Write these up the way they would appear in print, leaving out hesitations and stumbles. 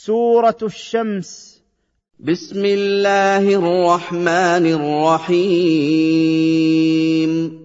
سورة الشمس. بسم الله الرحمن الرحيم.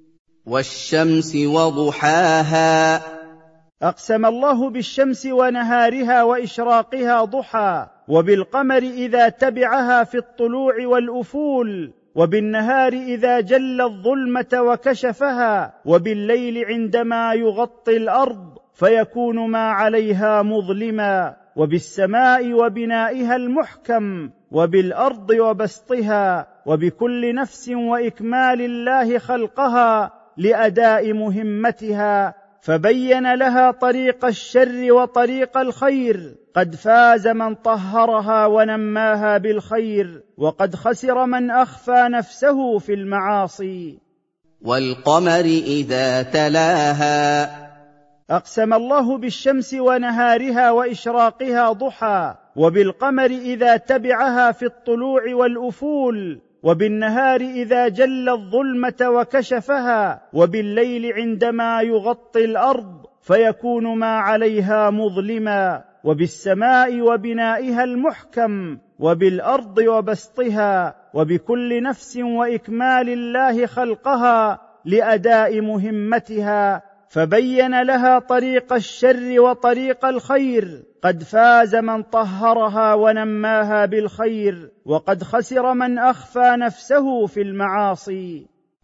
والشمس وضحاها. أقسم الله بالشمس ونهارها وإشراقها ضحى، وبالقمر إذا تبعها في الطلوع والأفول، وبالنهار إذا جل الظلمة وكشفها، وبالليل عندما يغطي الأرض فيكون ما عليها مظلما، وبالسماء وبنائها المحكم، وبالأرض وبسطها، وبكل نفس وإكمال الله خلقها لأداء مهمتها، فبين لها طريق الشر وطريق الخير. قد فاز من طهرها ونماها بالخير، وقد خسر من أخفى نفسه في المعاصي. والقمر إذا تلاها. أقسم الله بالشمس ونهارها وإشراقها ضحى، وبالقمر إذا تبعها في الطلوع والأفول، وبالنهار إذا جل الظلمة وكشفها، وبالليل عندما يغطي الأرض فيكون ما عليها مظلما، وبالسماء وبنائها المحكم، وبالأرض وبسطها، وبكل نفس وإكمال الله خلقها لأداء مهمتها، فبين لها طريق الشر وطريق الخير. قد فاز من طهرها ونماها بالخير، وقد خسر من أخفى نفسه في المعاصي.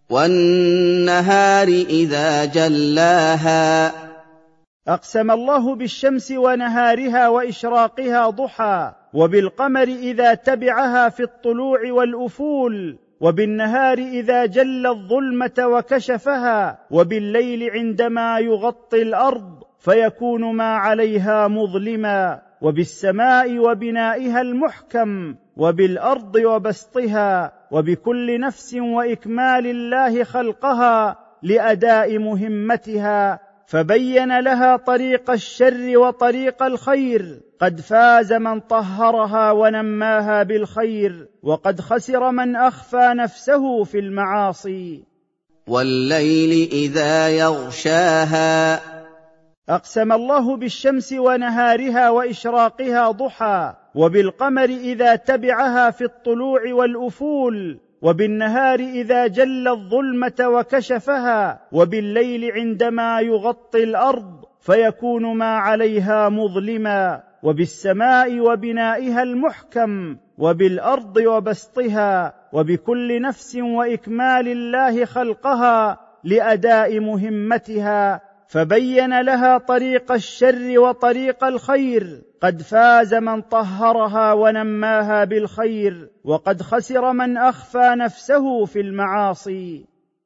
والنهار إذا جلاها. أقسم الله بالشمس ونهارها وإشراقها ضحى، وبالقمر إذا تبعها في الطلوع والأفول، وبالنهار إذا جل الظلمة وكشفها، وبالليل عندما يغطي الأرض فيكون ما عليها مظلما، وبالسماء وبنائها المحكم، وبالأرض وبسطها، وبكل نفس وإكمال الله خلقها لأداء مهمتها، فبين لها طريق الشر وطريق الخير. قد فاز من طهرها ونماها بالخير، وقد خسر من أخفى نفسه في المعاصي. والليل إذا يغشاها. أقسم الله بالشمس ونهارها وإشراقها ضحى، وبالقمر إذا تبعها في الطلوع والأفول، وبالنهار إذا جل الظلمة وكشفها، وبالليل عندما يغطي الأرض فيكون ما عليها مظلما، وبالسماء وبنائها المحكم، وبالأرض وبسطها، وبكل نفس وإكمال الله خلقها لأداء مهمتها، فبين لها طريق الشر وطريق الخير. قد فاز من طهرها ونماها بالخير، وقد خسر من أخفى نفسه في المعاصي.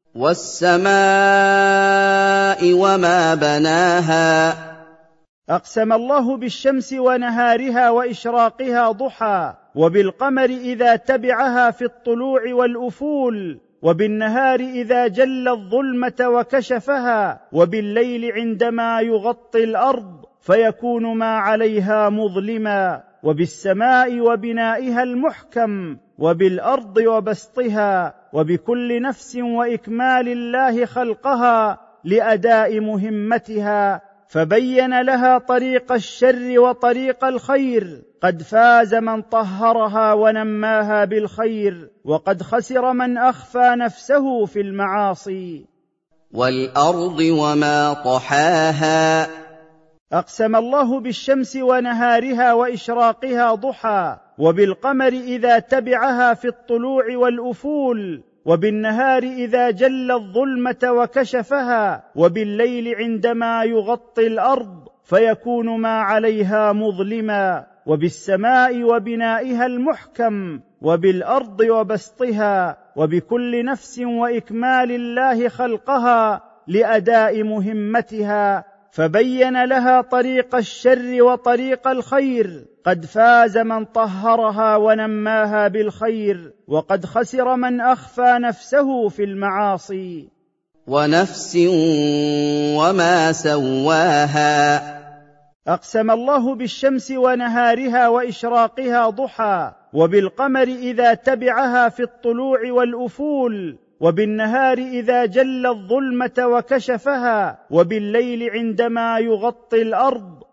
والسماء وما بناها. أقسم الله بالشمس ونهارها وإشراقها ضحى، وبالقمر إذا تبعها في الطلوع والأفول، وبالنهار إذا جل الظلمة وكشفها، وبالليل عندما يغطي الأرض فيكون ما عليها مظلما، وبالسماء وبنائها المحكم، وبالأرض وبسطها، وبكل نفس وإكمال الله خلقها لأداء مهمتها، فبين لها طريق الشر وطريق الخير. قد فاز من طهرها ونماها بالخير، وقد خسر من أخفى نفسه في المعاصي. والأرض وما طحاها. أقسم الله بالشمس ونهارها وإشراقها ضحى، وبالقمر إذا تبعها في الطلوع والأفول، وبالنهار إذا جل الظلمة وكشفها، وبالليل عندما يغطي الأرض فيكون ما عليها مظلما، وبالسماء وبنائها المحكم، وبالأرض وبسطها، وبكل نفس وإكمال الله خلقها لأداء مهمتها، فبين لها طريق الشر وطريق الخير. قد فاز من طهرها ونماها بالخير، وقد خسر من أخفى نفسه في المعاصي. ونفس وما سواها. أقسم الله بالشمس ونهارها وإشراقها ضحى، وبالقمر إذا تبعها في الطلوع والأفول، وبالنهار إذا جل الظلمة وكشفها، وبالليل عندما يغطي الأرض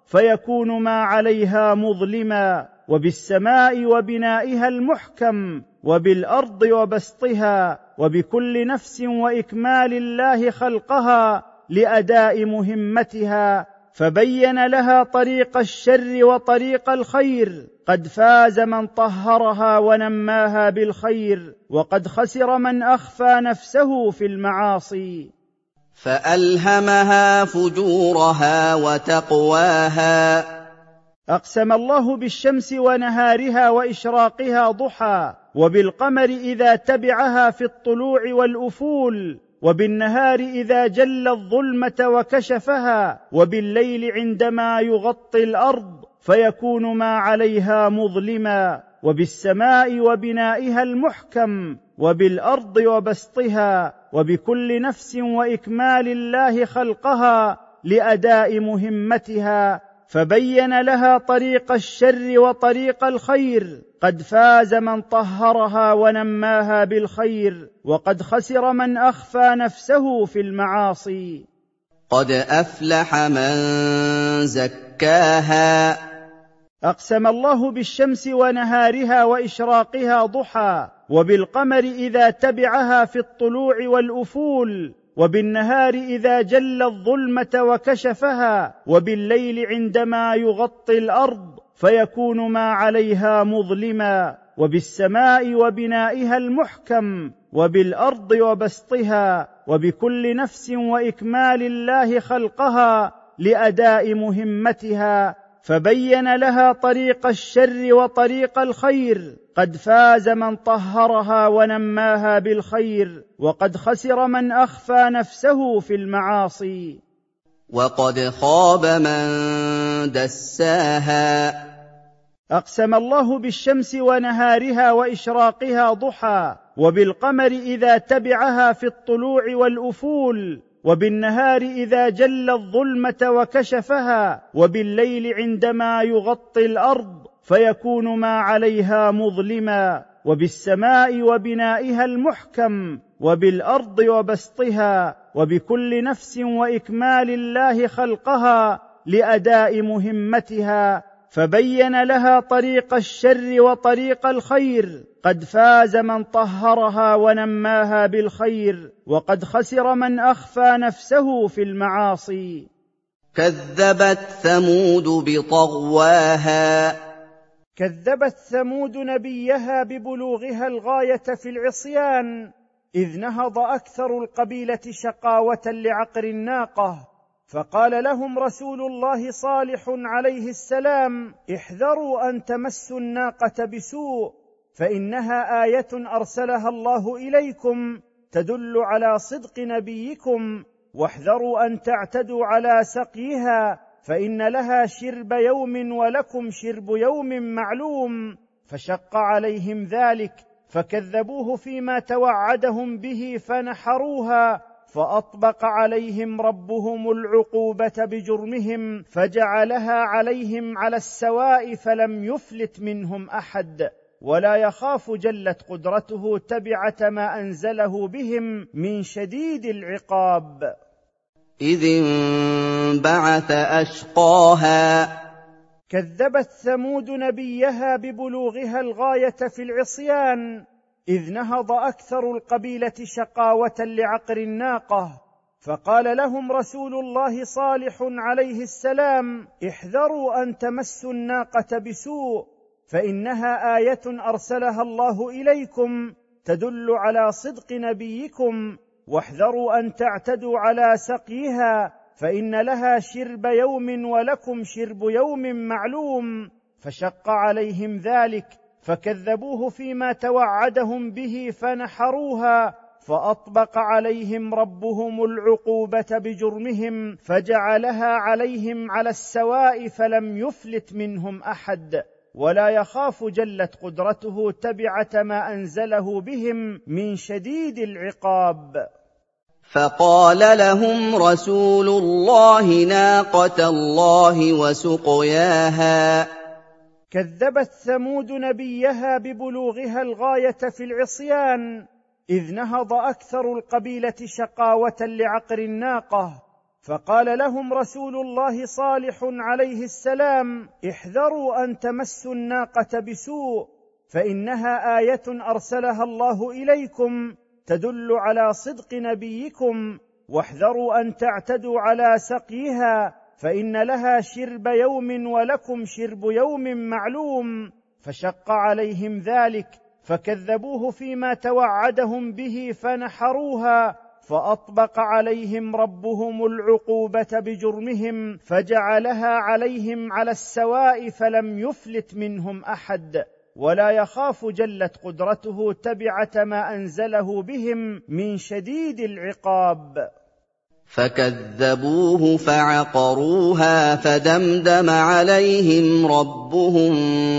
فيكون ما عليها مظلما، وبالسماء وبنائها المحكم، وبالأرض وبسطها، وبكل نفس وإكمال الله خلقها لأداء مهمتها، فبين لها طريق الشر وطريق الخير. قد فاز من طهرها ونماها بالخير، وقد خسر من أخفى نفسه في المعاصي. فألهمها فجورها وتقواها. أقسم الله بالشمس ونهارها وإشراقها ضحى، وبالقمر إذا تبعها في الطلوع والأفول، وبالنهار إذا جل الظلمة وكشفها، وبالليل عندما يغطي الأرض فيكون ما عليها مظلما، وبالسماء وبنائها المحكم، وبالأرض وبسطها، وبكل نفس وإكمال الله خلقها لأداء مهمتها، فبين لها طريق الشر وطريق الخير. قد فاز من طهرها ونماها بالخير، وقد خسر من أخفى نفسه في المعاصي. قد أفلح من زكاها. أقسم الله بالشمس ونهارها وإشراقها ضحى، وبالقمر إذا تبعها في الطلوع والأفول، وبالنهار إذا جل الظلمة وكشفها، وبالليل عندما يغطي الأرض فيكون ما عليها مظلما، وبالسماء وبنائها المحكم، وبالأرض وبسطها، وبكل نفس وإكمال الله خلقها لأداء مهمتها، فبين لها طريق الشر وطريق الخير. قد فاز من طهرها ونماها بالخير، وقد خسر من أخفى نفسه في المعاصي. وقد خاب من دساها. أقسم الله بالشمس ونهارها وإشراقها ضحى، وبالقمر إذا تبعها في الطلوع والأفول، وبالنهار إذا جل الظلمة وكشفها، وبالليل عندما يغطي الأرض فيكون ما عليها مظلما، وبالسماء وبنائها المحكم، وبالأرض وبسطها، وبكل نفس وإكمال الله خلقها لأداء مهمتها، فبين لها طريق الشر وطريق الخير. قد فاز من طهرها ونماها بالخير، وقد خسر من أخفى نفسه في المعاصي. كذبت ثمود بطغواها. كذبت ثمود نبيها ببلوغها الغاية في العصيان، إذ نهض أكثر القبيلة شقاوة لعقر الناقة، فقال لهم رسول الله صالح عليه السلام: احذروا أن تمسوا الناقة بسوء، فإنها آية أرسلها الله إليكم تدل على صدق نبيكم، واحذروا أن تعتدوا على سقيها، فإن لها شرب يوم ولكم شرب يوم معلوم. فشق عليهم ذلك، فكذبوه فيما توعدهم به فنحروها، فأطبق عليهم ربهم العقوبة بجرمهم، فجعلها عليهم على السواء، فلم يفلت منهم أحد، ولا يخاف جلت قدرته تبعة ما أنزله بهم من شديد العقاب. إذ انبعث أشقاها. كذبت ثمود نبيها ببلوغها الغاية في العصيان، إذ نهض أكثر القبيلة شقاوة لعقر الناقة، فقال لهم رسول الله صالح عليه السلام: احذروا أن تمسوا الناقة بسوء، فإنها آية أرسلها الله إليكم تدل على صدق نبيكم، واحذروا أن تعتدوا على سقيها، فإن لها شرب يوم ولكم شرب يوم معلوم. فشق عليهم ذلك، فكذبوه فيما توعدهم به فنحروها، فأطبق عليهم ربهم العقوبة بجرمهم، فجعلها عليهم على السواء، فلم يفلت منهم أحد، ولا يخاف جلت قدرته تبعة ما أنزله بهم من شديد العقاب. فقال لهم رسول الله ناقة الله وسقياها. كذبت ثمود نبيها ببلوغها الغاية في العصيان، إذ نهض أكثر القبيلة شقاوة لعقر الناقة، فقال لهم رسول الله صالح عليه السلام: احذروا أن تمسوا الناقة بسوء، فإنها آية أرسلها الله إليكم تدل على صدق نبيكم، واحذروا أن تعتدوا على سقيها، فإن لها شرب يوم ولكم شرب يوم معلوم. فشق عليهم ذلك، فكذبوه فيما توعدهم به فنحروها، فأطبق عليهم ربهم العقوبة بجرمهم، فجعلها عليهم على السواء، فلم يفلت منهم أحد، ولا يخاف جلت قدرته تبعة ما أنزله بهم من شديد العقاب. فكذبوه فعقروها فدمدم عليهم ربهم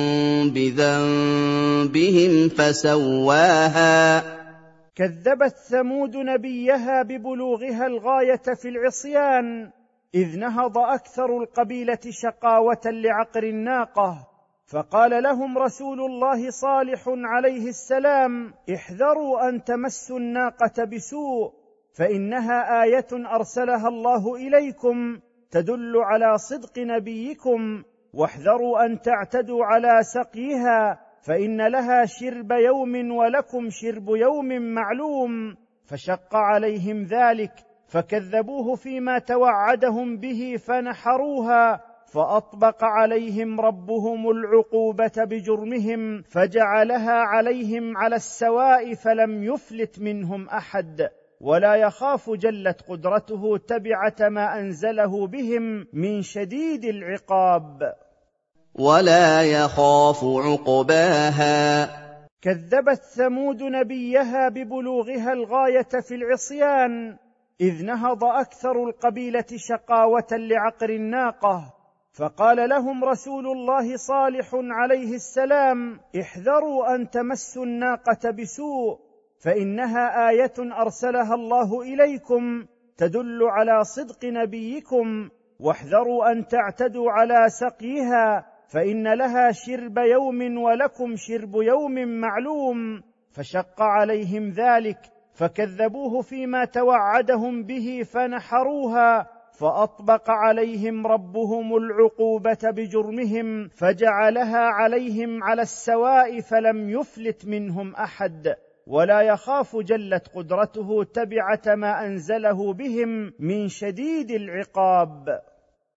بذنبهم فسواها. كذبت ثمود نبيها ببلوغها الغاية في العصيان، إذ نهض أكثر القبيلة شقاوة لعقر الناقة، فقال لهم رسول الله صالح عليه السلام: احذروا أن تمسوا الناقة بسوء، فإنها آية أرسلها الله إليكم تدل على صدق نبيكم، واحذروا أن تعتدوا على سقيها، فإن لها شرب يوم ولكم شرب يوم معلوم. فشق عليهم ذلك، فكذبوه فيما توعدهم به فنحروها، فأطبق عليهم ربهم العقوبة بجرمهم، فجعلها عليهم على السواء، فلم يفلت منهم أحد، ولا يخاف جلت قدرته تبعة ما أنزله بهم من شديد العقاب، ولا يخاف عقباها. كذبت ثمود نبيها ببلوغها الغاية في العصيان، إذ نهض أكثر القبيلة شقاوة لعقر الناقة، فقال لهم رسول الله صالح عليه السلام: احذروا أن تمسوا الناقة بسوء، فإنها آية أرسلها الله إليكم تدل على صدق نبيكم، واحذروا أن تعتدوا على سقيها، فإن لها شرب يوم ولكم شرب يوم معلوم. فشق عليهم ذلك، فكذبوه فيما توعدهم به فنحروها، فأطبق عليهم ربهم العقوبة بجرمهم، فجعلها عليهم على السواء، فلم يفلت منهم أحد، ولا يخاف جلت قدرته تبعة ما أنزله بهم من شديد العقاب.